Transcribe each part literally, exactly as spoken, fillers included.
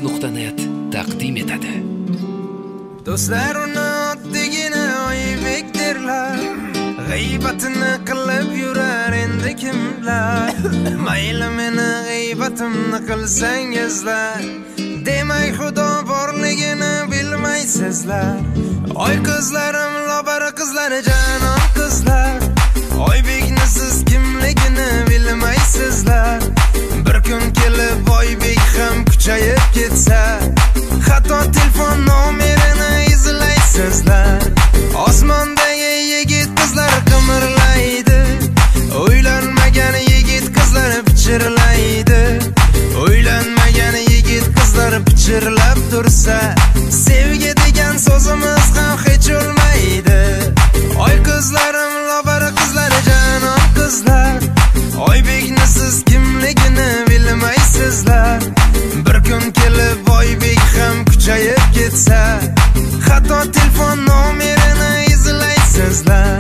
nuqta net taqdim etadi. Do'stlar uni oddigina oybek derlar, g'iybatini qilib yurar endi kimlar. Mayli meni g'iybatimni qilsangizlar, demay xudo borligini bilmaysizlar. Oy qizlarim, lobara qizlar, janon qizlar, oybekni siz kimligini bilmaysizlar. Bir kun kelib oybek ham kuchayib ketsa, hatto telefon nomerini izlaysizlar. Osmondagi yigit qizlar qimirlaydi, o'ylanmagan yigit qizlar pichirlaydi. O'ylanmagan yigit qizlar pichirlab tursa, sevgi degan so'zimiz ham hech o'lmaydi. Oy qizlarim, lobara qizlar, janon qizlar, oybekni siz kimligini bilmaysizlar. Bir kun kelib oybek ham kuchayib ketsa, hatto telefon nomerini izlaysizlar.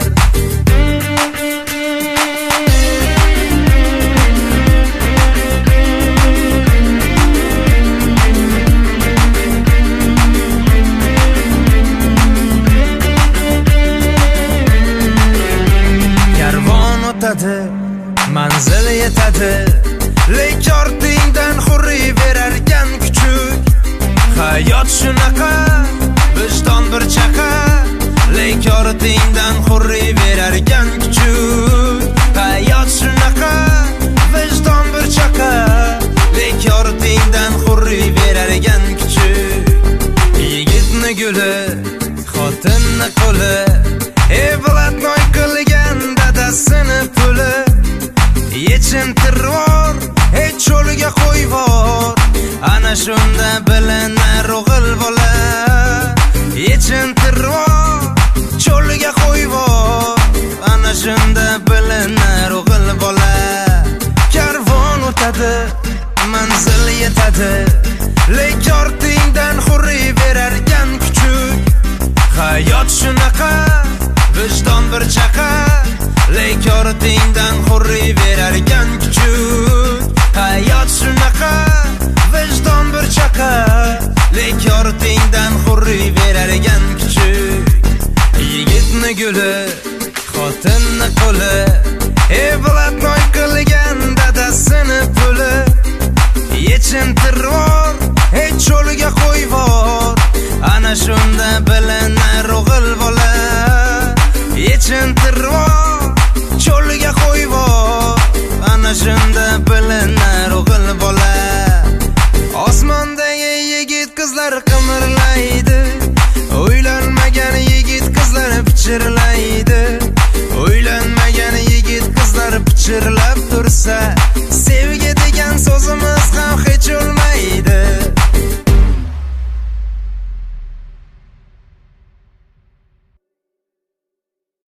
Karvon o'tadi, manzil yetadi, lek ortingdan hurriy berarkan kuchuk. Hayot shunaqa, vijdon bir chaqa, lek ortingdan hurriy berarkan kuchuk. Hayot shunaqa, vijdon bir chaqa, lek ortingdan hurriy berarkan kuchuk. Yigitni guli, xotinni qo'li, evlatnoy qilgan dadasini puli. Yechintirvor, hech cho'liga qo'yvor, ana shunda bilinar o'g'il bola. Yechintirvor, cho'liga qo'yvor, ana shunda bilinar o'g'il bola. Karvon o'tadi, manzil yetadi, lek ortingdan hurriy berarkan kuchuk. Hayot shunaqa, vijdon bir chaqa, lek ortingdan hurriy berarkan kuchuk. Hayot shunaqa, vijdon bir chaqa, lek ortingdan hurriy berarkan kuchuk. Yigitni guli, xotinni qo'li,